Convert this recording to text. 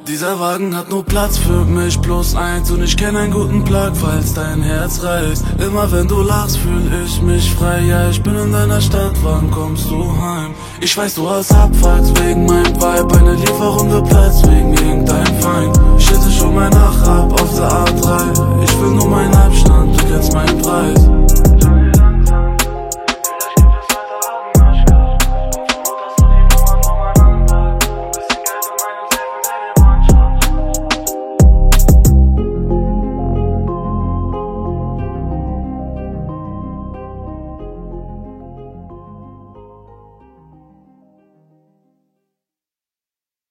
Dieser Wagen hat nur Platz für mich plus eins und ich kenn einen guten Plug, falls dein Herz reißt. Immer wenn du lachst, fühl ich mich frei. Ja, ich bin in deiner Stadt, wann kommst du heim? Ich weiß, du hast Abfucks wegen meinem Vibe, eine Lieferung geplatzt wegen irgendeinem Feind. Shit, ich hol mein Nach ab auf der A3. Ich will nur meinen Abstand, du kennst meinen Preis.